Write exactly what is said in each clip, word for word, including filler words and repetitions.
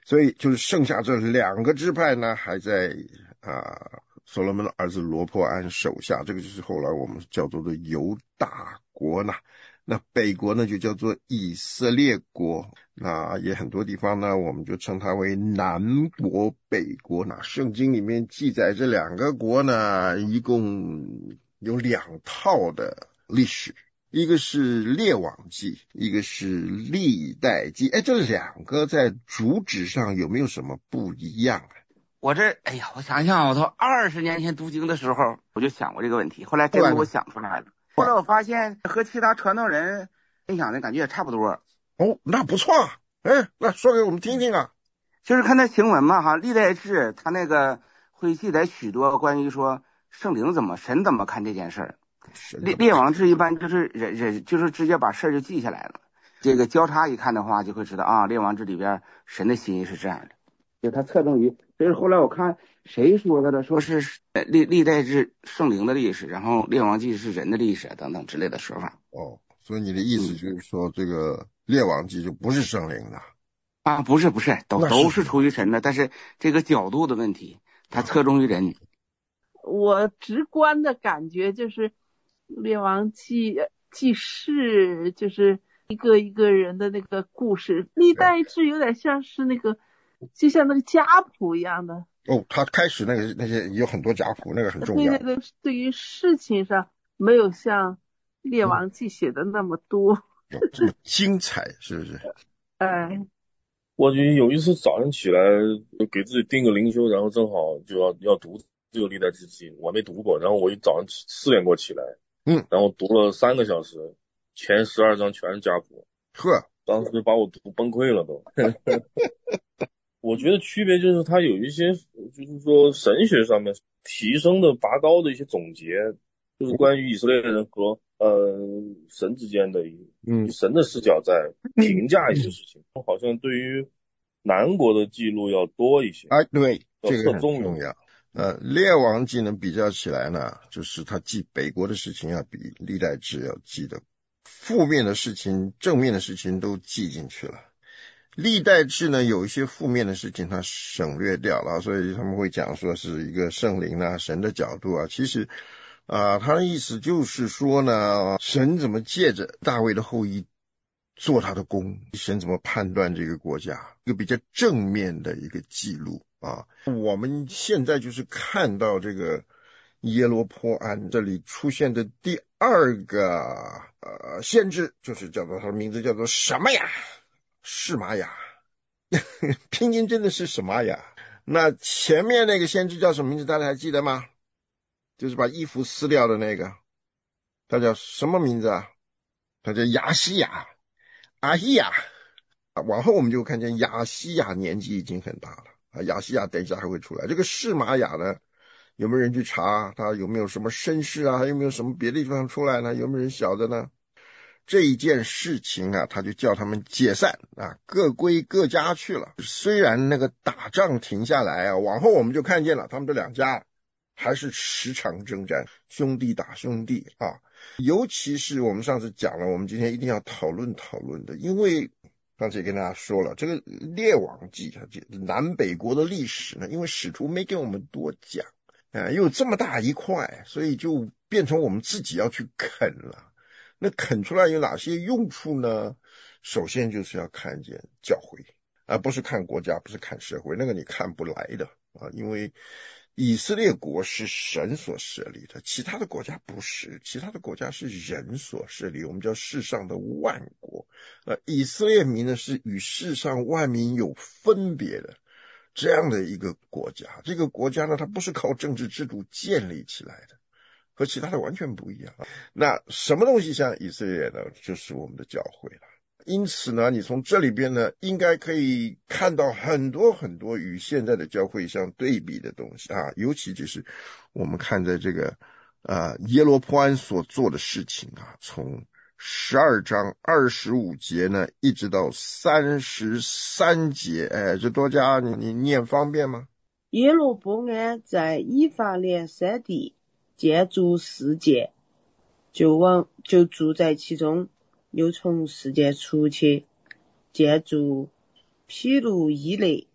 所以就是剩下这两个支派呢，还在啊所罗门的儿子罗波安手下，这个就是后来我们叫做的犹大国呢。那北国呢就叫做以色列国，那也很多地方呢我们就称它为南国北国。那圣经里面记载这两个国呢一共有两套的历史，一个是列王记，一个是历代记。哎，这两个在主旨上有没有什么不一样啊？ 我这哎呀，我想想，我从二十年前读经的时候我就想过这个问题，后来真给我想出来了。后来我发现和其他传道人分享的感觉也差不多。 哦，那不错啊，哎，那说给我们听听啊。 就是看那经文嘛哈，历代志他那个会记载许多关于说圣灵怎么神怎么看这件事儿。列列王志一般就是人人就是直接把事儿就记下来了。这个交叉一看的话，就会知道啊，列王志里边神的心意是这样的。就他侧重于，所以后来我看谁说的呢？说是历历代志圣灵的历史，然后列王记是人的历史等等之类的说法。 哦，所以你的意思就是说，这个列王记就不是圣灵的啊？不是不是，都都是出于神的，但是这个角度的问题，它侧重于人。 我直观的感觉就是列王记记事就是一个一个人的那个故事，历代志有点像是那个就像那个家谱一样的。 哦，他开始那个那些有很多家谱，那个很重要。 对对对，对于事情上没有像列王记写的那么多， 有这么精彩，是不是？ 哎， 我就有一次早上起来给自己定个灵修，然后正好就要要读这个历代志记，我没读过，然后我一早上四点过起来， 嗯， 然后读了三个小时，前十二章全是家谱， 呵， 当时把我读崩溃了都。我觉得区别就是它有一些就是说神学上面提升的拔高的一些总结，就是关于以色列人和呃神之间的一嗯神的视角在评价一些事情，好像对于南国的记录要多一些。 哎，对，这个很重重要。呃，列王记能比较起来呢，就是他记北国的事情要比历代志要记的负面的事情、正面的事情都记进去了。历代志呢，有一些负面的事情他省略掉了，所以他们会讲说是一个圣灵啊、神的角度啊。其实啊、呃，他的意思就是说呢，神怎么借着大卫的后裔做他的工，神怎么判断这个国家，一个比较正面的一个记录啊。我们现在就是看到这个耶罗波安这里出现的第二个呃先知，就是叫做他的名字叫做什么呀？示玛雅，拼音真的是什么呀？那前面那个先知叫什么名字？大家还记得吗？就是把衣服撕掉的那个，他叫什么名字啊？他叫亚西亚，阿希亚。往后我们就看见亚西亚年纪已经很大了啊，亚西亚等一下还会出来。这个示玛雅呢，有没有人去查他有没有什么身世啊？还有没有什么别的地方出来呢？有没有人晓得呢？这一件事情啊，他就叫他们解散啊，各归各家去了。虽然那个打仗停下来啊，往后我们就看见了，他们这两家还是时常征战，兄弟打兄弟啊。尤其是我们上次讲了，我们今天一定要讨论讨论的，因为刚才也跟大家说了，这个列王记啊，南北国的历史呢，因为使徒没给我们多讲啊，又有这么大一块，所以就变成我们自己要去啃了。那啃出来有哪些用处呢？首先就是要看见教会，而不是看国家，不是看社会，那个你看不来的啊，因为以色列国是神所设立的，其他的国家不是，其他的国家是人所设立，我们叫世上的万国。呃，以色列民呢是与世上万民有分别的这样的一个国家，这个国家呢它不是靠政治制度建立起来的。和其他的完全不一样。那什么东西像以色列呢？就是我们的教会了。因此呢，你从这里边呢，应该可以看到很多很多与现在的教会相对比的东西啊，尤其就是我们看在这个呃耶罗波安所做的事情啊，从十二章二十五节呢，一直到三十三节，哎，这多加你你念方便吗？ 耶罗波安在以法莲山地建筑世界，就往就住在其中，又从世界出去建筑毗卢伊勒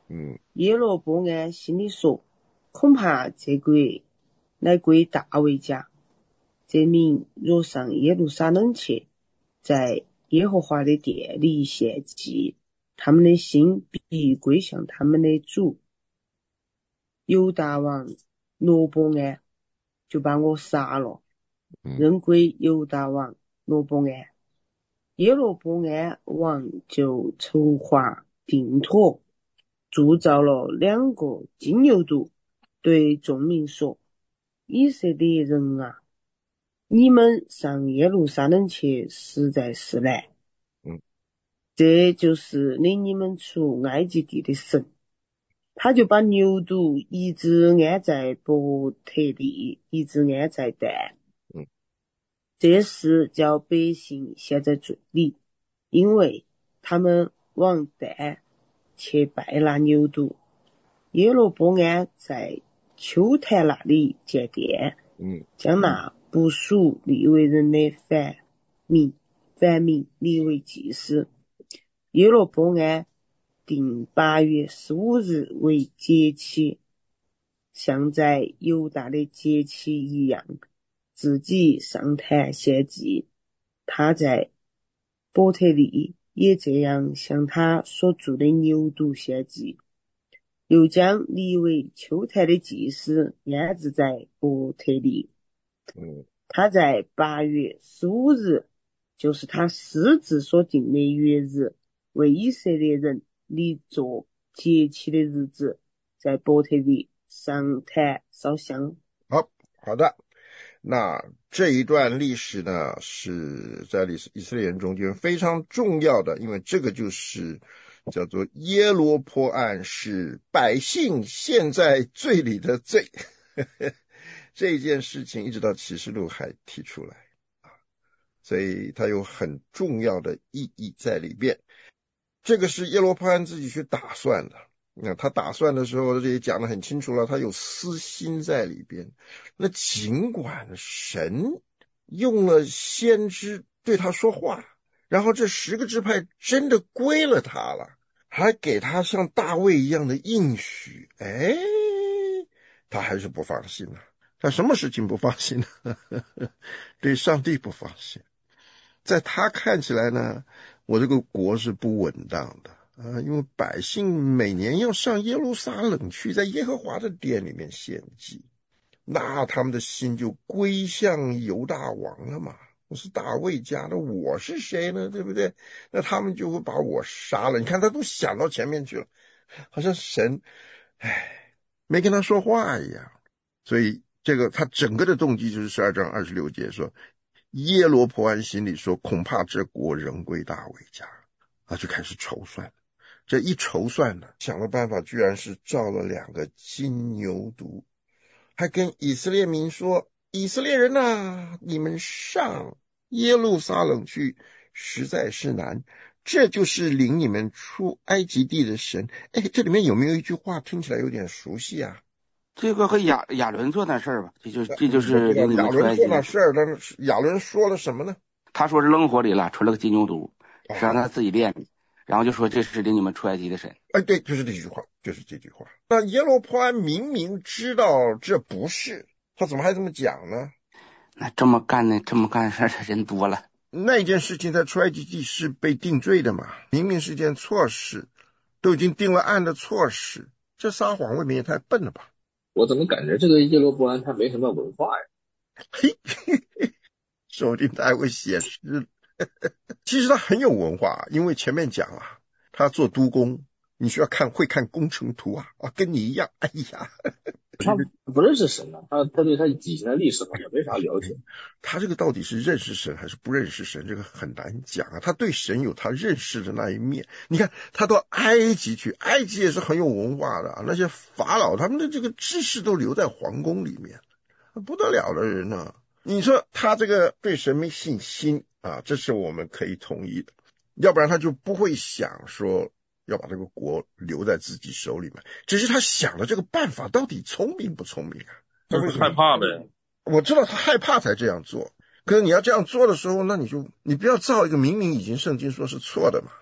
嗯， 耶罗波安心里说，恐怕这国乃归大卫家，这民若上耶路撒冷去，在耶和华的殿里献祭，他们的心必归向他们的主。犹大王罗波安就把我杀了，任归犹大王罗波安。耶罗波安王就筹划定妥，铸造了两个金牛犊，对众民说：以色列人啊，你们上耶路撒冷去实在是难， 嗯， 这就是领你们出埃及地的神。他就把牛犊一只安在伯特利，一只安在但。 嗯， 这事叫百姓陷在罪里，因为他们往但去拜那牛犊。耶罗波安在丘坛那里建殿， 嗯， 将那不属利未人的凡民凡民立为祭司。耶罗波安定八月十五日为节期，像在犹大的节期一样，自己上坛献祭。他在伯特利也这样向他所铸的牛犊献祭，又将立为丘坛的祭司安置在伯特利。 嗯， 他在八月十五日，就是他私自所定的月日，为以色列人立作节期的日子，在伯特利上坛烧香。 好好的，那这一段历史呢，是在历史以色列人中间非常重要的，因为这个就是叫做耶罗波安，是百姓陷在罪里的罪。这件事情一直到启示录还提出来，所以它有很重要的意义在里边。这个是耶罗波安自己去打算的，那他打算的时候这也讲得很清楚了，他有私心在里边。那尽管神用了先知对他说话，然后这十个支派真的归了他了，还给他像大卫一样的应许，哎，他还是不放心啊。他什么事情不放心呢？对上帝不放心。在他看起来呢，我这个国是不稳当的啊，因为百姓每年要上耶路撒冷去，在耶和华的殿里面献祭，那他们的心就归向犹大王了嘛。我是大卫家的，我是谁呢？对不对？那他们就会把我杀了。你看他都想到前面去了，好像神唉没跟他说话一样。所以这个他整个的动机就是十二章二十六节说，耶罗波安心里说，恐怕这国仍归大卫家，他就开始筹算。这一筹算呢，想的办法居然是造了两个金牛犊，还跟以色列民说，以色列人啊，你们上耶路撒冷去实在是难，这就是领你们出埃及地的神。哎，这里面有没有一句话听起来有点熟悉啊？ 这个和亚亚伦做那事儿吧，这就这就是领你亚伦做们出埃及。 那事儿，但是亚伦说了什么呢？ 他说是扔火里了，出了个金牛犊，是让他自己练的，然后就说这是领你们出埃及的神。 哎，对，就是这句话，就是这句话。那耶罗波安明明知道这不是，他怎么还这么讲呢？ 那这么干的，这么干事的人多了。 那件事情在出埃及记是被定罪的嘛，明明是件错事，都已经定了案的错事，这撒谎未免也太笨了吧？ 我怎么感觉这个耶罗波安他没什么文化呀？ 嘿，说不定他还会写诗。其实他很有文化，因为前面讲啊，他做督工，你需要看会看工程图啊，啊，跟你一样。哎呀， 他不认识神啊，他他对他以前的历史好像没啥了解。 他这个到底是认识神还是不认识神，这个很难讲啊。他对神有他认识的那一面。你看他到埃及去，埃及也是很有文化的啊，那些法老他们的这个知识都留在皇宫里面，不得了的人呢。你说他这个对神没信心啊，这是我们可以同意的，要不然他就不会想说要把这个国留在自己手里面。只是他想的这个办法到底聪明不聪明啊？ 就是害怕呗。 我知道他害怕才这样做，可是你要这样做的时候，那你就你不要造一个明明已经圣经说是错的嘛，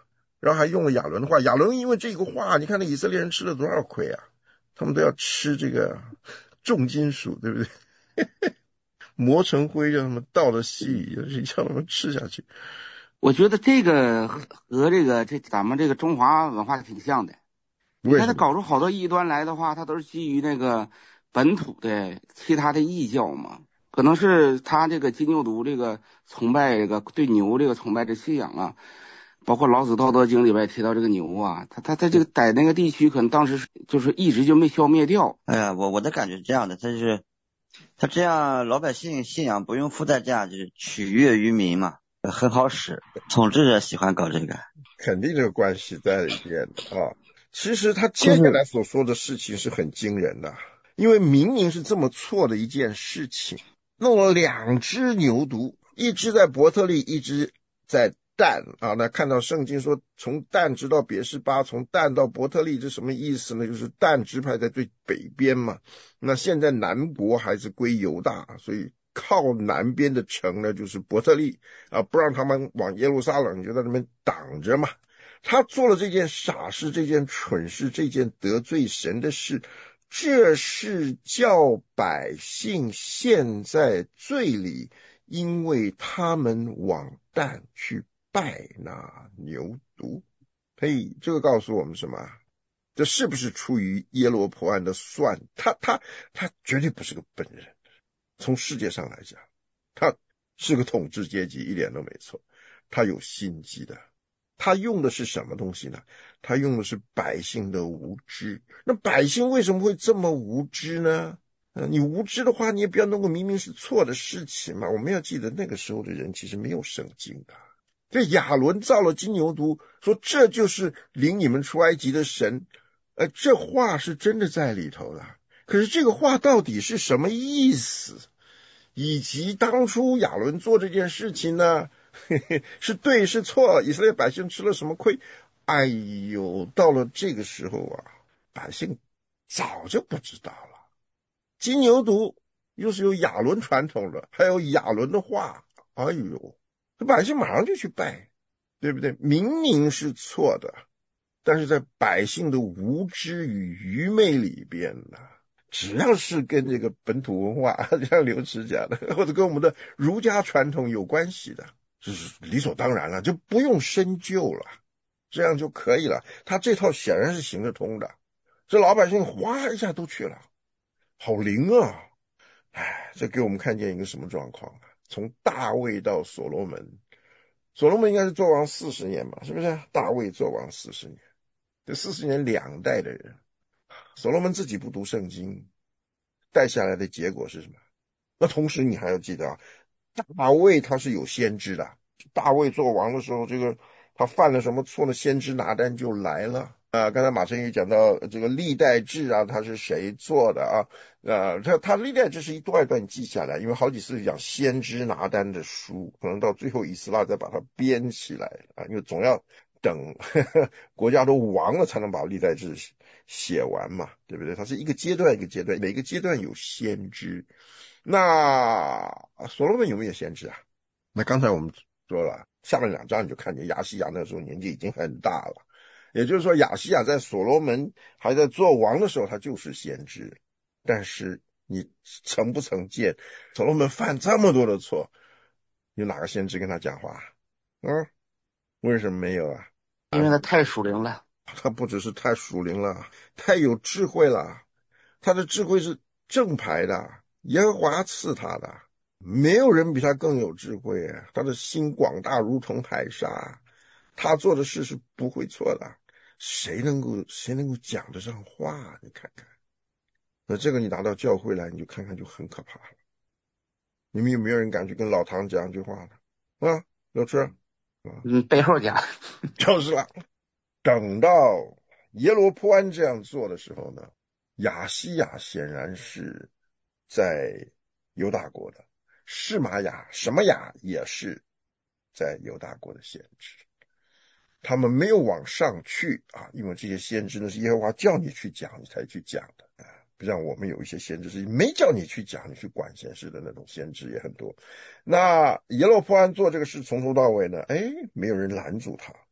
然后还用了亚伦的话，亚伦因为这个话，你看那以色列人吃了多少亏啊，他们都要吃这个重金属，对不对？磨成灰让他们倒了稀里，让他们吃下去。 我觉得这个和这个这咱们这个中华文化挺像的。你看他搞出好多异端来的话，他都是基于那个本土的其他的异教嘛。可能是他这个金牛犊这个崇拜，这个对牛这个崇拜的信仰啊，包括老子道德经里边提到这个牛啊，他他他这个在那个地区可能当时就是一直就没消灭掉。 哎呀，我我的感觉是这样的，他就是他这样老百姓信仰不用付代价，就是取悦于民嘛，很好使。统治者喜欢搞这个， 肯定这个关系在里边的啊。其实他接下来所说的事情是很惊人的，因为明明是这么错的一件事情，弄了两只牛犊，一只在伯特利，一只在但啊。那看到圣经说从但直到别是巴，从但到伯特利，这什么意思呢？就是但支派在最北边嘛，那现在南国还是归犹大，所以靠南边的城呢就是伯特利啊，不让他们往耶路撒冷，就在那边挡着嘛。他做了这件傻事，这件蠢事，这件得罪神的事，这是叫百姓陷在罪里，因为他们往但去拜那牛犊。嘿，这个告诉我们什么？这是不是出于耶罗波安的算？他他他绝对不是个笨人，从世界上来讲，他是个统治阶级，一点都没错，他有心机的。他用的是什么东西呢？他用的是百姓的无知。那百姓为什么会这么无知呢？呃、你无知的话，你也不要弄个明明是错的事情嘛。我们要记得那个时候的人其实没有圣经的。这亚伦造了金牛犊，说这就是领你们出埃及的神，呃，这话是真的在里头的。可是这个话到底是什么意思？以及当初亚伦做这件事情呢？嘿嘿，是对是错？以色列百姓吃了什么亏？哎呦，到了这个时候啊，百姓早就不知道了。金牛犊又是有亚伦传统的，还有亚伦的话，哎呦，这百姓马上就去拜，对不对？明明是错的，但是在百姓的无知与愚昧里边呢，只要是跟这个本土文化，像刘慈讲的，或者跟我们的儒家传统有关系的，这是理所当然了，就不用深究了，这样就可以了。他这套显然是行得通的，这老百姓哗一下都去了，好灵啊！哎，这给我们看见一个什么状况啊？从大卫到所罗门，所罗门应该是做王四十年嘛，是不是？大卫做王四十年，这四十年两代的人，所罗门自己不读圣经，带下来的结果是什么？那同时你还要记得啊，大卫他是有先知的，大卫做王的时候，这个他犯了什么错呢？先知拿单就来了啊。刚才马晨宇讲到这个历代志啊，他是谁做的啊？呃，他他历代志是一段一段记下来，因为好几次讲先知拿单的书，可能到最后以斯拉再把它编起来啊，因为总要等呵呵国家都亡了才能把历代志写完嘛，对不对？它是一个阶段一个阶段，每个阶段有先知。那所罗门有没有先知啊？那刚才我们说了，下面两章你就看见亚西亚那时候年纪已经很大了，也就是说亚西亚在所罗门还在做王的时候，他就是先知。但是你曾不曾见所罗门犯这么多的错，有哪个先知跟他讲话？嗯，为什么没有啊？ 因为他太属灵了。 他不只是太属灵了，太有智慧了，他的智慧是正牌的，耶和华赐他的，没有人比他更有智慧，他的心广大如同海沙，他做的事是不会错的，谁能够谁能够讲得上话？你看看，那这个你拿到教会来，你就看看就很可怕了。你们有没有人敢去跟老唐讲一句话呢？啊，老师， 嗯，背后讲就是了。等到耶罗波安这样做的时候呢，亚西亚显然是在犹大国的，示玛雅什么雅也是在犹大国的先知，他们没有往上去啊，因为这些先知呢是耶和华叫你去讲你才去讲的啊，不像我们有一些先知是没叫你去讲你去管闲事的那种先知也很多。那耶罗波安做这个事从头到尾呢，哎，没有人拦住他。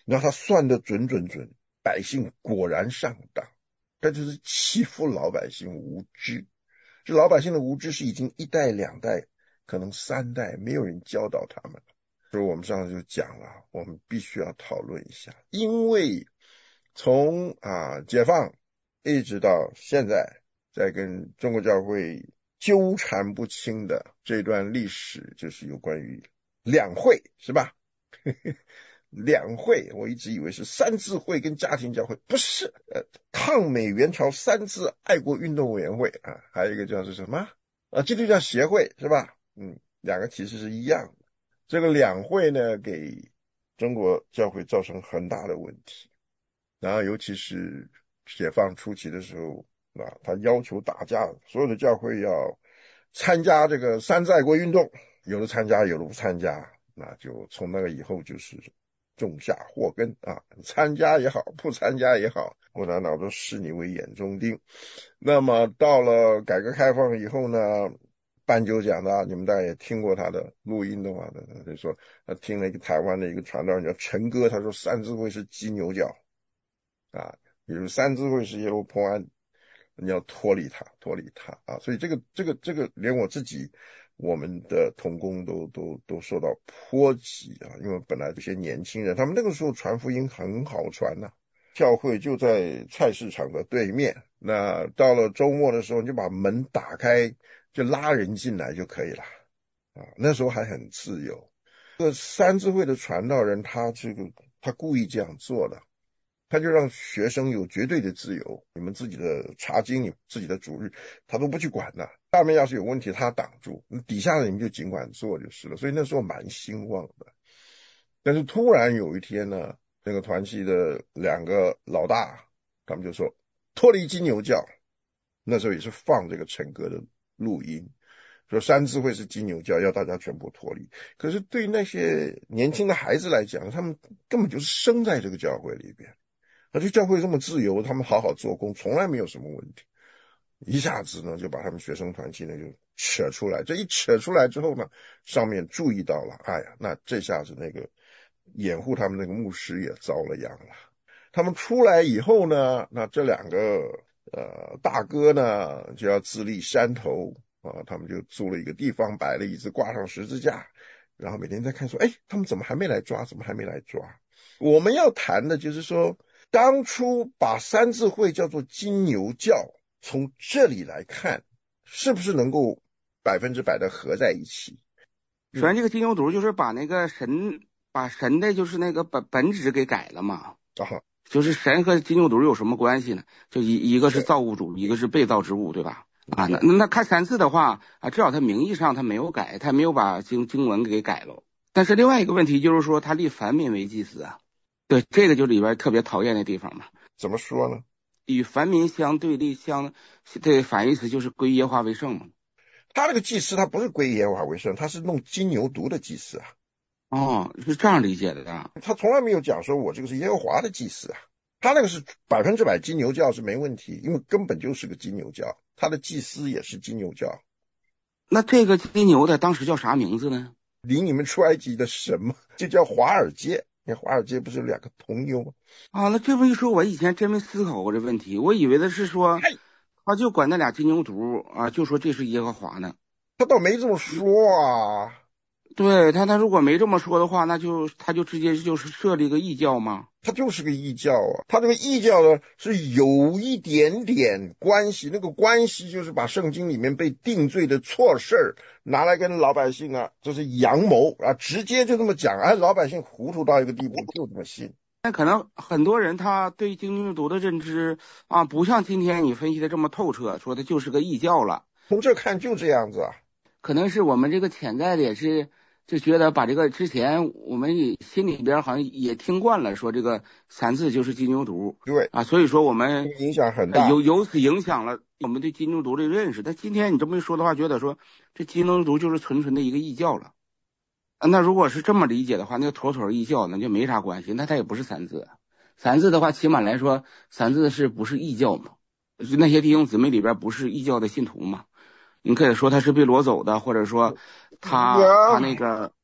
然后他算得准准准，百姓果然上当，他就是欺负老百姓无知。这老百姓的无知是已经一代两代，可能三代没有人教导他们。所以我们上次就讲了，我们必须要讨论一下，因为从啊解放一直到现在，在跟中国教会纠缠不清的这段历史，就是有关于两会，是吧？两会，我一直以为是三自会跟家庭教会，不是，呃，抗美援朝三自爱国运动委员会啊，还有一个叫是什么啊，基督教协会，是吧？嗯，两个其实是一样的。这个两会呢，给中国教会造成很大的问题，然后尤其是解放初期的时候啊，他要求打架，所有的教会要参加这个三自爱国运动，有的参加，有的不参加，那就从那个以后就是种下祸根啊，参加也好，不参加也好，共产党都视你为眼中钉。那么到了改革开放以后呢，斑鸠讲的，你们大概也听过他的录音的话，他就说他听了一个台湾的一个传道人叫陈哥，他说三自会是金牛教啊，比如三自会是耶路破案，你要脱离他，脱离他啊，所以这个这个这个连我自己我们的同工都都都受到波及啊，因为本来这些年轻人他们那个时候传福音很好传呐、啊，教会就在菜市场的对面，那到了周末的时候你就把门打开，就拉人进来就可以了啊，那时候还很自由。这个三自会的传道人他这个他故意这样做的，他就让学生有绝对的自由，你们自己的查经，你自己的主日他都不去管的，上面要是有问题他挡住，底下的你们就尽管做就是了。所以那时候蛮兴旺的。但是突然有一天呢，那个团契的两个老大他们就说脱离金牛教，那时候也是放这个陈哥的录音，说三自会是金牛教，要大家全部脱离。可是对那些年轻的孩子来讲，他们根本就是生在这个教会里边，而且教会这么自由，他们好好做工，从来没有什么问题。一下子呢就把他们学生团契呢就扯出来，这一扯出来之后呢，上面注意到了，哎呀，那这下子那个掩护他们那个牧师也遭了殃了。他们出来以后呢，那这两个呃大哥呢就要自立山头啊，他们就租了一个地方，摆了椅子，挂上十字架，然后每天在看说，哎，他们怎么还没来抓？怎么还没来抓？我们要谈的就是说，当初把三自会叫做金牛教，从这里来看，是不是能够百分之百的合在一起？ 首先，这个金牛犊就是把那个神，把神的就是那个本本质给改了嘛。 啊， 就是神和金牛犊有什么关系呢？就一一个是造物主，一个是被造之物，对吧？啊，那那看三字的话啊，至少他名义上他没有改，他没有把经经文给改了。但是另外一个问题就是说，他立凡民为祭司啊，对，这个就里边特别讨厌的地方嘛。 怎么说呢？ 与凡民相对立，相这反义词就是归耶和华为圣嘛。 他那个祭司他不是归耶和华为圣，他是弄金牛犊的祭司啊。 哦，是这样理解的啊。 他从来没有讲说我这个是耶和华的祭司啊，他那个是百分之百金牛教是没问题，因为根本就是个金牛教，他的祭司也是金牛教。 那这个金牛的当时叫啥名字呢？ 领你们出埃及的神嘛，就叫华尔街。那华尔街不是有两个铜牛吗？ 啊，那这么一说，我以前真没思考过这问题，我以为的是说，他就管那俩金牛犊啊，就说这是耶和华呢。 他倒没这么说啊。 对他，他如果没这么说的话，那就他就直接就是设立个异教吗？ 他就是个异教啊，他这个异教呢是有一点点关系，那个关系就是把圣经里面被定罪的错事拿来跟老百姓啊，就是阳谋啊，直接就这么讲，哎，老百姓糊涂到一个地步就这么信。 那可能很多人他对金牛犊的认知啊，不像今天你分析的这么透彻，说他就是个异教了。 从这看就这样子啊， 可能是我们这个潜在的也是。就觉得把这个之前我们也心里边好像也听惯了，说这个三字就是金牛犊， 对啊，所以说我们影响很大， 由由此影响了我们对金牛犊的认识。但今天你这么一说的话，觉得说这金牛犊就是纯纯的一个异教了。那如果是这么理解的话，那个妥妥异教那就没啥关系，那它也不是三字。三字的话，起码来说，三字是不是异教嘛？那些弟兄姊妹里边不是异教的信徒嘛？你可以说他是被掳走的，或者说他他那个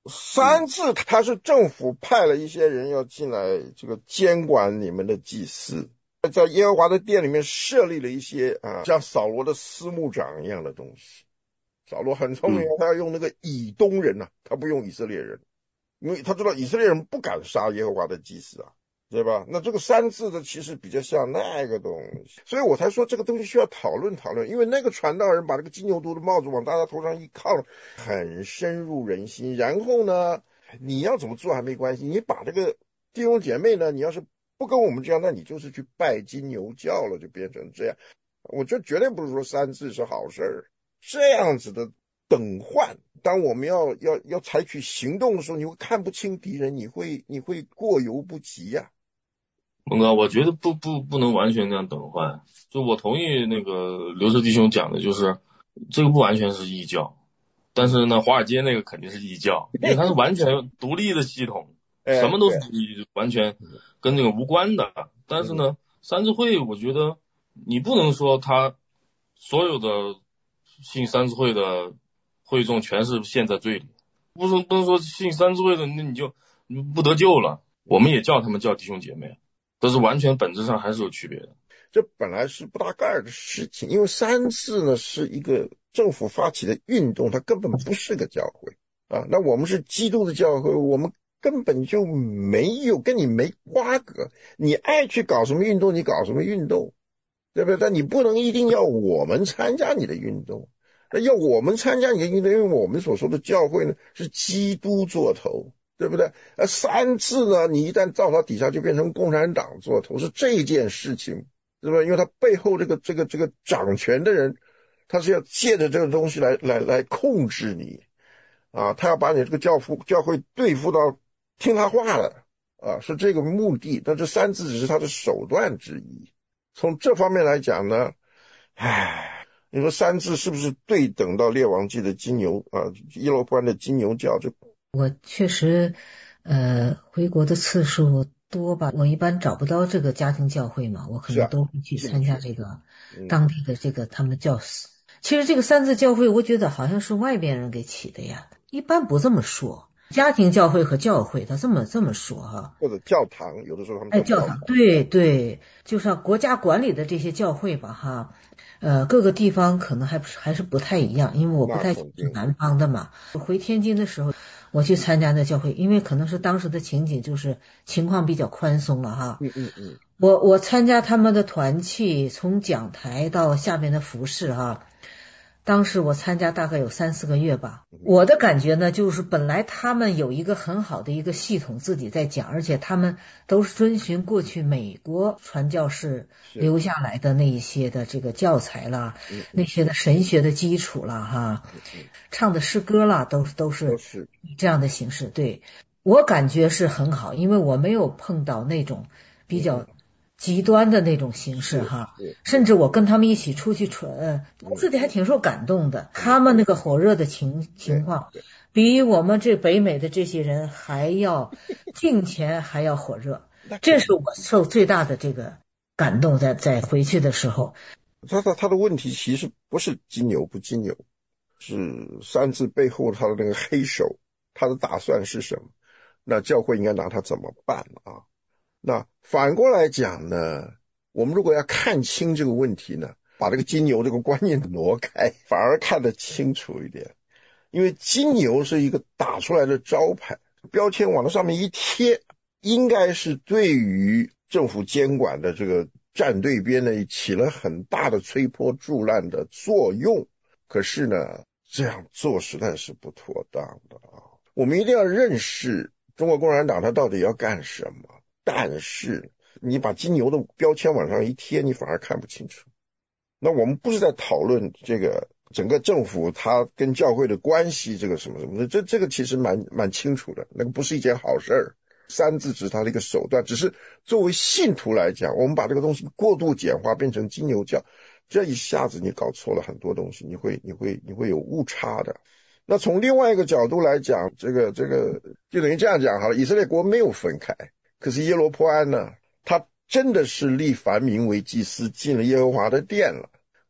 三字他是政府派了一些人要进来这个监管你们的祭司，在耶和华的殿里面设立了一些啊像扫罗的司牧长一样的东西。扫罗很聪明，他要用那个以东人啊，他不用以色列人，因为他知道以色列人不敢杀耶和华的祭司啊，对吧？那这个三字的其实比较像那个东西，所以我才说这个东西需要讨论讨论，因为那个传道人把这个金牛犊的帽子往大家头上一靠，很深入人心。然后呢，你要怎么做还没关系，你把这个弟兄姐妹呢，你要是不跟我们这样，那你就是去拜金牛教了，就变成这样。我就绝对不是说三字是好事儿。这样子的等换，当我们要要要采取行动的时候，你会看不清敌人，你会你会过犹不及呀、啊。 孟哥，我觉得不不不能完全这样等换。就我同意那个刘彻弟兄讲的，就是这个不完全是异教，但是呢，华尔街那个肯定是异教，因为它是完全独立的系统，什么都是完全跟这个无关的。但是呢，三字会我觉得你不能说他所有的信三字会的会众全是陷在罪里，不能不能说信三字会的那你就不得救了。我们也叫他们叫弟兄姐妹，但是完全本质上还是有区别的。 这本来是不搭盖儿的事情，因为三字呢是一个政府发起的运动，它根本不是个教会啊。那我们是基督的教会，我们根本就没有跟你没瓜葛，你爱去搞什么运动你搞什么运动，对不对？但你不能一定要我们参加你的运动，那要我们参加你的运动，因为我们所说的教会呢是基督做头，对不对？而三字呢，你一旦到它底下就变成共产党做头，是这件事情，对吧？因为他背后这个这个这个掌权的人，他是要借着这个东西来来来控制你啊，他要把你这个教父教会对付到听他话的啊，是这个目的。但这三字只是他的手段之一。从这方面来讲呢，唉，你说三字是不是对等到列王记的金牛啊，耶罗波安的金牛教？就我确实呃回国的次数多吧，我一般找不到这个家庭教会嘛，我可能都会去参加这个当地的这个他们的教师。其实这个三字教会我觉得好像是外边人给起的呀，一般不这么说。家庭教会和教会他这么这么说哈， 或者教堂，有的时候他们哎教堂，对对，就像国家管理的这些教会吧哈，呃各个地方可能还不是还是不太一样，因为我不太是南方的嘛。回天津的时候我去参加的教会，因为可能是当时的情景就是情况比较宽松了哈。 嗯嗯嗯， 我我参加他们的团契，从讲台到下面的服饰哈。当时我参加大概有三四个月吧，我的感觉呢，就是本来他们有一个很好的一个系统自己在讲，而且他们都是遵循过去美国传教士留下来的那一些的这个教材啦，那些的神学的基础啦哈，唱的诗歌啦，都都是这样的形式。对，我感觉是很好，因为我没有碰到那种比较极端的那种形式哈，甚至我跟他们一起出去传，我自己还挺受感动的。他们那个火热的情情况，比我们这北美的这些人还要敬虔，还要火热。这是我受最大的这个感动，在在回去的时候。 他的他的问题其实不是金牛不金牛，是三字背后他的那个黑手，他的打算是什么？那教会应该拿他怎么办啊？那反过来讲呢，我们如果要看清这个问题呢，把这个金牛这个观念挪开，反而看得清楚一点。因为金牛是一个打出来的招牌，标签往那上面一贴，应该是对于政府监管的这个站队边呢起了很大的推波助澜的作用。可是呢，这样做实在是不妥当的啊！我们一定要认识中国共产党它到底要干什么。但是你把金牛的标签往上一贴，你反而看不清楚。那我们不是在讨论这个整个政府它跟教会的关系，这个什么什么的，这这个其实蛮蛮清楚的，那个不是一件好事儿。三字只是它的一个手段，只是作为信徒来讲，我们把这个东西过度简化变成金牛教，这一下子你搞错了很多东西，你会你会你会有误差的。那从另外一个角度来讲，这个这个就等于这样讲好了，以色列国没有分开。可是耶罗波安呢，他真的是立凡民为祭司，进了耶和华的殿了。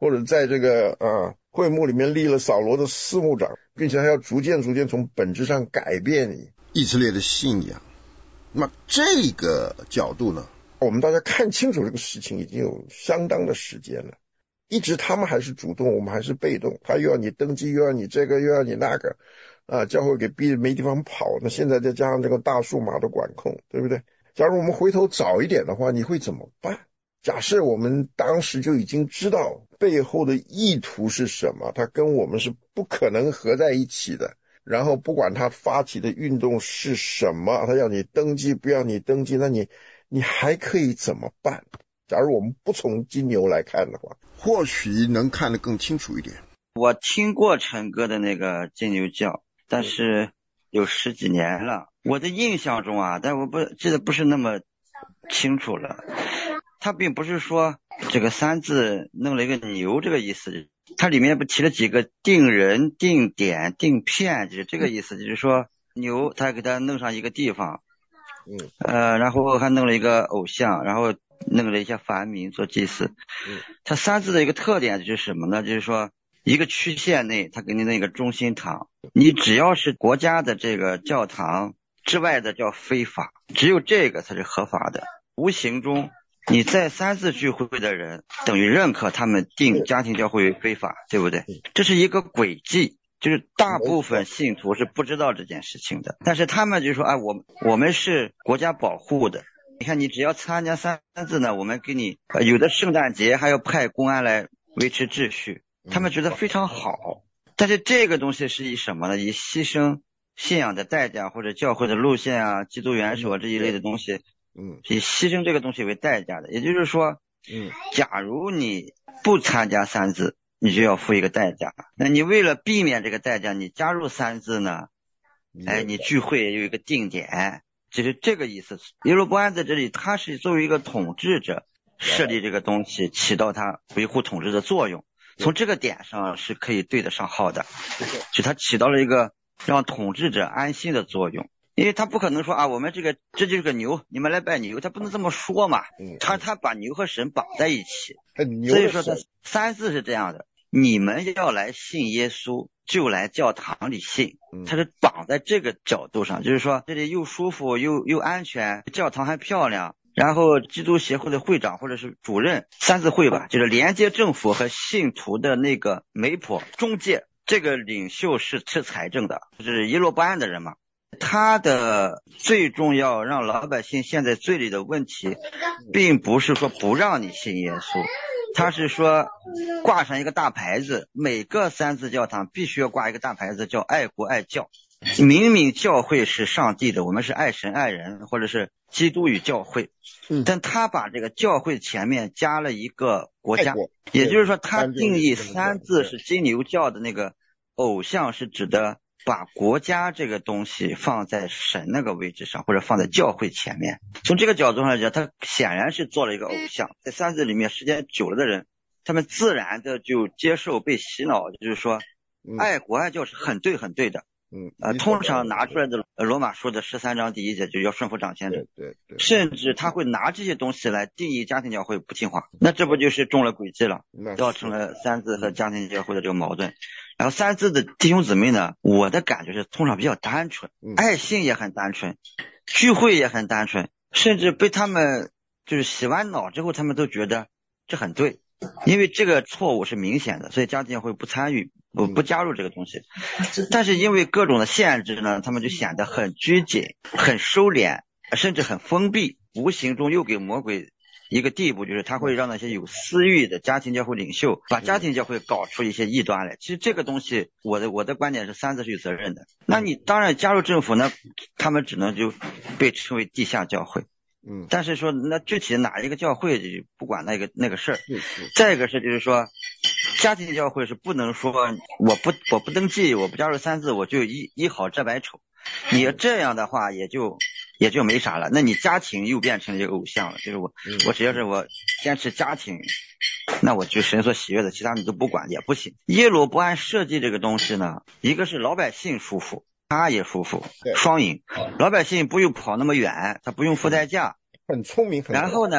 或者在这个啊会幕里面立了扫罗的司牧长，并且还要逐渐逐渐从本质上改变你以色列的信仰。那么这个角度呢，我们大家看清楚这个事情已经有相当的时间了，一直他们还是主动，我们还是被动，他又要你登记，又要你这个，又要你那个啊，教会给逼得没地方跑，那现在再加上这个大数码的管控，对不对？假如我们回头早一点的话，你会怎么办？假设我们当时就已经知道背后的意图是什么，它跟我们是不可能合在一起的，然后不管他发起的运动是什么，他要你登记不要你登记，那你你还可以怎么办？假如我们不从金牛来看的话，或许能看得更清楚一点。 我听过陈哥的那个金牛教，但是有十几年了，我的印象中啊，但我不记得不是那么清楚了。他并不是说这个三字弄了一个牛这个意思，它里面不提了几个定人、定点、定片，就是这个意思，就是说牛他给他弄上一个地方， 嗯， 呃，然后还弄了一个偶像，然后弄了一些凡民做祭祀。 嗯， 它三字的一个特点就是什么呢？就是说一个区县内，他给你那个中心堂，你只要是国家的这个教堂之外的叫非法，只有这个才是合法的。无形中你在三次聚会的人等于认可他们定家庭教会为非法，对不对？这是一个诡计，就是大部分信徒是不知道这件事情的，但是他们就说啊，我我们是国家保护的，你看你只要参加三次呢，我们给你、呃、有的圣诞节还要派公安来维持秩序，他们觉得非常好。但是这个东西是以什么呢？以牺牲信仰的代价，或者教会的路线啊、基督元首这一类的东西， 嗯， 以牺牲这个东西为代价的。也就是说， 嗯， 假如你不参加三字，你就要付一个代价。那你为了避免这个代价，你加入三字呢，哎，你聚会有一个定点，就是这个意思。耶罗波安在这里，他是作为一个统治者设立这个东西，起到他维护统治的作用。从这个点上是可以对得上号的，就他起到了一个让统治者安心的作用。因为他不可能说啊，我们这个这就是个牛，你们来拜牛，他不能这么说嘛。他他把牛和神绑在一起，所以说他三字是这样的，你们要来信耶稣，就来教堂里信，他是绑在这个角度上，就是说这里又舒服又又安全，教堂还漂亮。然后基督协会的会长或者是主任，三字会吧，就是连接政府和信徒的那个媒婆中介，这个领袖是吃财政的，就是耶罗波安的人嘛。他的最重要让老百姓陷在罪里的问题，并不是说不让你信耶稣，他是说挂上一个大牌子，每个三字教堂必须要挂一个大牌子，叫爱国爱教。明明教会是上帝的，我们是爱神爱人，或者是基督与教会，但他把这个教会前面加了一个国家，也就是说他定义三字是金牛教的那个偶像，是指的把国家这个东西放在神那个位置上，或者放在教会前面。从这个角度上来讲，他显然是做了一个偶像。在三字里面时间久了的人，他们自然的就接受被洗脑，就是说爱国爱教是很对很对的。 嗯， 呃，通常拿出来的罗马书的十三章第一节就要顺服掌权者， 对 对, 对， 甚至他会拿这些东西来定义家庭教会不听话，那这不就是中了诡计了，造成了三字和家庭教会的这个矛盾。然后三字的弟兄姊妹呢，我的感觉是通常比较单纯，爱信也很单纯，聚会也很单纯，甚至被他们就是洗完脑之后，他们都觉得这很对，因为这个错误是明显的，所以家庭教会不参与。不不加入这个东西，但是因为各种的限制呢，他们就显得很拘谨、很收敛，甚至很封闭，无形中又给魔鬼一个地步，就是他会让那些有私欲的家庭教会领袖把家庭教会搞出一些异端来。其实这个东西，我的我的观点是三字是有责任的。那你当然加入政府呢，他们只能就被称为地下教会。 嗯， 但是说那具体哪一个教会就不管那个那个事儿。再一个是就是说，家庭教会是不能说我不我不登记，我不加入三字，我就一一好这百丑。你这样的话也就也就没啥了。那你家庭又变成了一个偶像了，就是我我只要是我坚持家庭，那我就神所喜悦的，其他你都不管也不行。耶罗波安设计这个东西呢，一个是老百姓舒服，他也舒服，双赢。老百姓不用跑那么远，他不用付代价， 很聪明。很然后呢，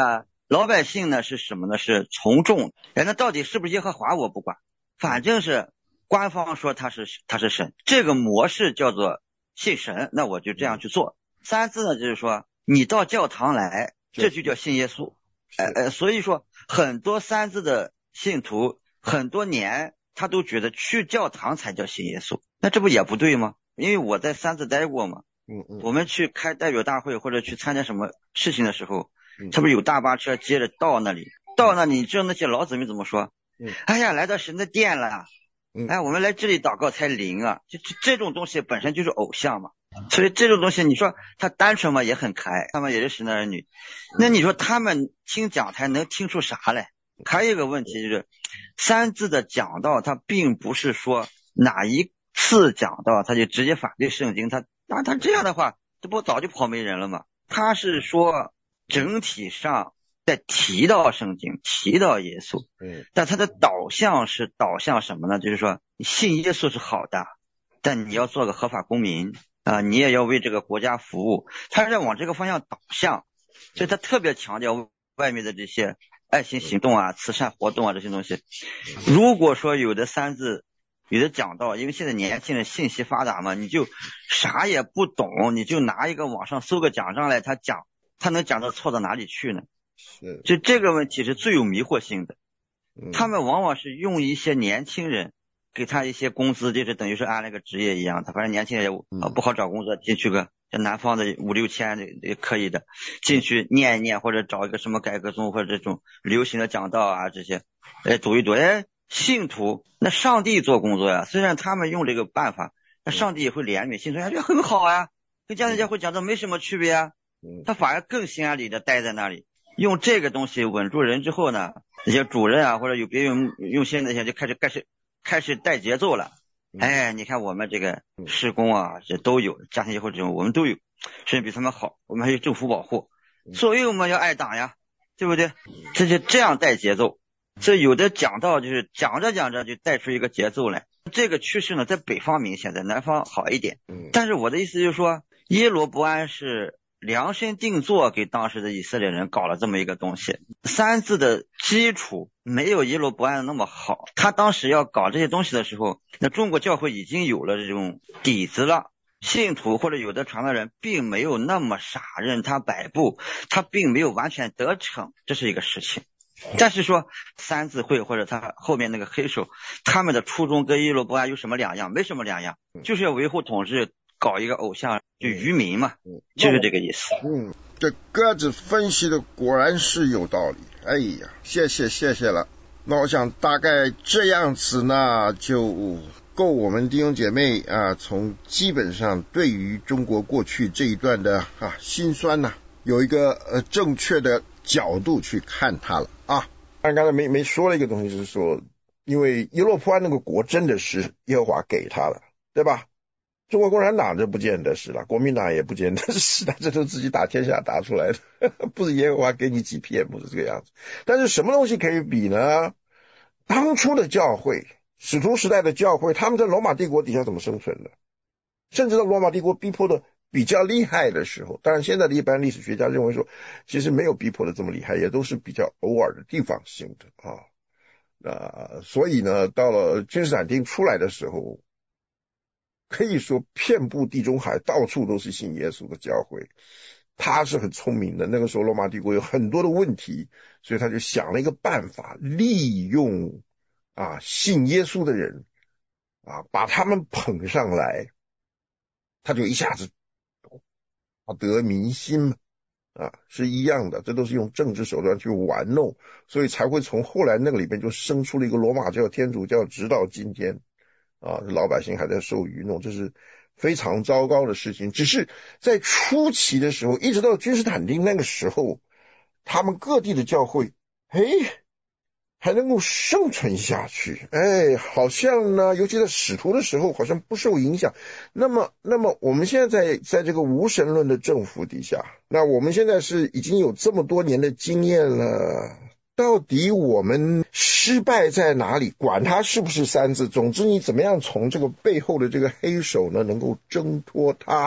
老百姓呢是什么呢？是从众。哎，那到底是不是耶和华我不管，反正是官方说他是他是神，这个模式叫做信神，那我就这样去做。三字呢就是说你到教堂来，这就叫信耶稣。呃呃，所以说很多三字的信徒很多年他都觉得去教堂才叫信耶稣，那这不也不对吗？因为我在三字待过嘛， 嗯嗯， 我们去开代表大会或者去参加什么事情的时候，他不是有大巴车接着到那里，到那里你知道那些老子们怎么说？嗯，哎呀，来到神的殿了，哎，我们来这里祷告才灵啊，就这这种东西本身就是偶像嘛。所以这种东西你说他单纯嘛也很可爱，他们也是神的儿女，那你说他们听讲台能听出啥来？还有一个问题就是三字的讲道他并不是说哪一次讲道他就直接反对圣经，他那他这样的话这不早就跑没人了吗？他是说整体上在提到圣经提到耶稣，但他的导向是导向什么呢？就是说你信耶稣是好的，但你要做个合法公民啊、呃，你也要为这个国家服务，他是在往这个方向导向，所以他特别强调外面的这些爱心行动啊、慈善活动啊这些东西。如果说有的三字有的讲到，因为现在年轻人信息发达嘛，你就啥也不懂，你就拿一个网上搜个奖章来，他讲他能讲到错到哪里去呢？是，就这个问题是最有迷惑性的。他们往往是用一些年轻人给他一些工资，就是等于是按那个职业一样，他反正年轻人也不好找工作，进去个像南方的五六千的也可以的，进去念一念或者找一个什么改革宗或者这种流行的讲道啊这些，哎读一读，哎信徒那上帝做工作呀，虽然他们用这个办法，那上帝也会怜悯信徒，哎这很好啊，跟家人家会讲的没什么区别啊，他反而更心安理得待在那里，用这个东西稳住人之后呢，那些主任啊或者有别人用心那些就开始开始开始带节奏了。哎，你看我们这个施工啊，这都有家庭以后这种我们都有，甚至比他们好，我们还有政府保护，所以我们要爱党呀，对不对？这就这样带节奏。这有的讲到就是讲着讲着就带出一个节奏来，这个趋势呢在北方明显，在南方好一点。但是我的意思就是说，耶罗波安是量身定做给当时的以色列人搞了这么一个东西，三字的基础没有耶罗波安那么好，他当时要搞这些东西的时候，那中国教会已经有了这种底子了，信徒或者有的传道人并没有那么傻任他摆布，他并没有完全得逞，这是一个事情。但是说三字会或者他后面那个黑手，他们的初衷跟耶罗波安有什么两样？没什么两样，就是要维护统治，搞一个偶像，就愚民嘛，就是这个意思。 嗯，这鸽子分析的果然是有道理。哎呀，谢谢谢谢了。那我想大概这样子呢，就够我们弟兄姐妹啊，从基本上对于中国过去这一段的啊辛酸呐、啊，有一个呃正确的角度去看它了啊。刚才没没说了一个东西，就是说，因为耶罗波安那个国真的是耶和华给他了，对吧？中国共产党这不见得是了，国民党也不见得是的，这都自己打天下打出来的，不是耶和华给你几片，不是这个样子。但是什么东西可以比呢？当初的教会，使徒时代的教会，他们在罗马帝国底下怎么生存的？甚至到罗马帝国逼迫的比较厉害的时候，当然现在的一般历史学家认为说，其实没有逼迫的这么厉害，也都是比较偶尔的地方性的啊。呃，所以呢，到了君士坦丁出来的时候，可以说遍布地中海，到处都是信耶稣的教会。他是很聪明的，那个时候罗马帝国有很多的问题，所以他就想了一个办法，利用啊信耶稣的人啊，把他们捧上来，他就一下子得民心嘛，啊，是一样的，这都是用政治手段去玩弄，所以才会从后来那个里边就生出了一个罗马教、天主教，直到今天啊，老百姓还在受愚弄，这是非常糟糕的事情。只是在初期的时候，一直到君士坦丁那个时候，他们各地的教会，哎，还能够生存下去，哎，好像呢，尤其在使徒的时候，好像不受影响。那么，那么我们现在在在这个无神论的政府底下，那我们现在是已经有这么多年的经验了。到底我们失败在哪里？管它是不是三字，总之你怎么样从这个背后的这个黑手呢，能够挣脱它，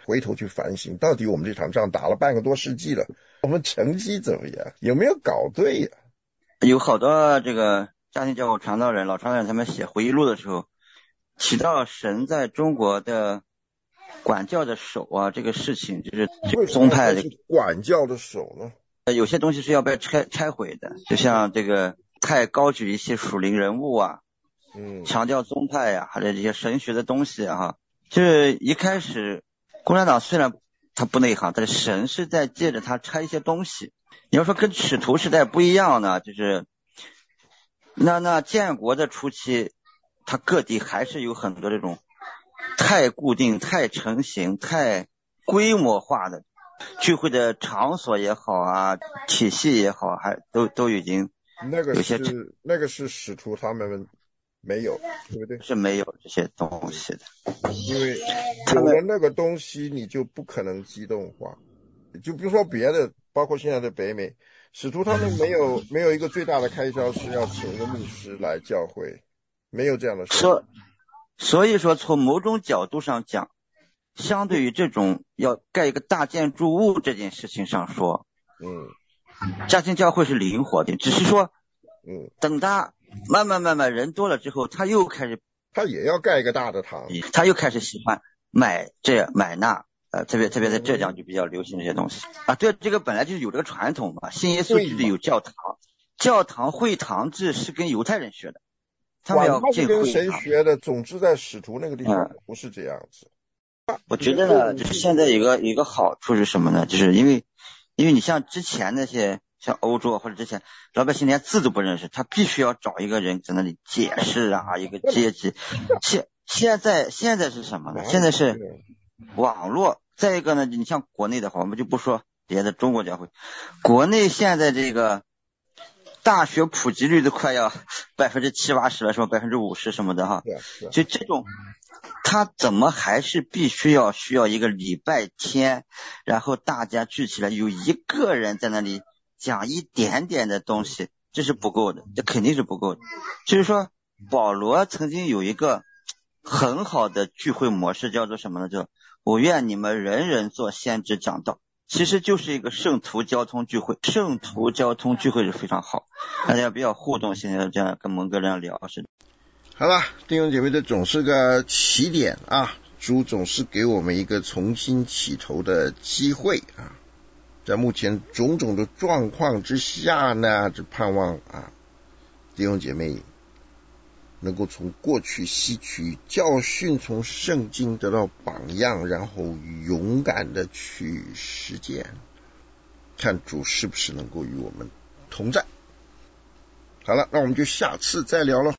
回头去反省，到底我们这场仗打了半个多世纪了，我们成绩怎么样，有没有搞对呀、 啊？有好多这个家庭教会传道人、老传道人他们写回忆录的时候，提到神在中国的管教的手啊，这个事情就是宗派的管教的手呢。 有些东西是要被拆拆毁的，就像这个太高举一些属灵人物啊，嗯，强调宗派呀、啊，还有这些神学的东西啊，就是一开始共产党虽然他不内行，但是神是在借着他拆一些东西。你要说跟使徒时代不一样呢，就是那那建国的初期，他各地还是有很多这种太固定、太成型、太规模化的聚会的场所也好啊，体系也好，还都都已经那个是那个是使徒他们没有，对不对？ 是没有这些东西的， 因为有了那个东西，你就不可能机动化。就比如说别的，包括现在的北美，使徒他们没有没有一个最大的开销是要请一个牧师来教会，没有这样的事。 所所以说，从某种角度上讲，相对于这种要盖一个大建筑物这件事情上说，嗯，家庭教会是灵活的，只是说，嗯，等他慢慢慢慢人多了之后，他又开始， 他也要盖一个大的堂， 他又开始喜欢买这买那，呃，特别特别在浙江就比较流行这些东西啊。对，这个本来就是有这个传统嘛，信耶稣就得有教堂，教堂会堂制是跟犹太人学的，他们要进会堂。 跟谁学的？总之在使徒那个地方不是这样子。 我觉得呢，就是现在有个有个好处是什么呢？就是因为因为你像之前那些像欧洲或者之前老百姓连字都不认识，他必须要找一个人在那里解释啊，一个阶级。现现在现在是什么呢？现在是网络。再一个呢，你像国内的话，我们就不说别的中国教会，国内现在这个大学普及率都快要百分之七八十了，什么百分之五十什么的哈。就这种。他怎么还是必须要需要一个礼拜天，然后大家聚起来，有一个人在那里讲一点点的东西，这是不够的，这肯定是不够的。就是说保罗曾经有一个很好的聚会模式，叫做什么呢？叫我愿你们人人做先知讲道，其实就是一个圣徒交通聚会。圣徒交通聚会是非常好，大家比较互动性的，这样跟蒙哥这样聊是。 好了，弟兄姐妹，这总是个起点啊，主总是给我们一个重新起头的机会啊。在目前种种的状况之下呢，只盼望啊，弟兄姐妹能够从过去吸取教训，从圣经得到榜样，然后勇敢的去实践，看主是不是能够与我们同在。好了，那我们就下次再聊了。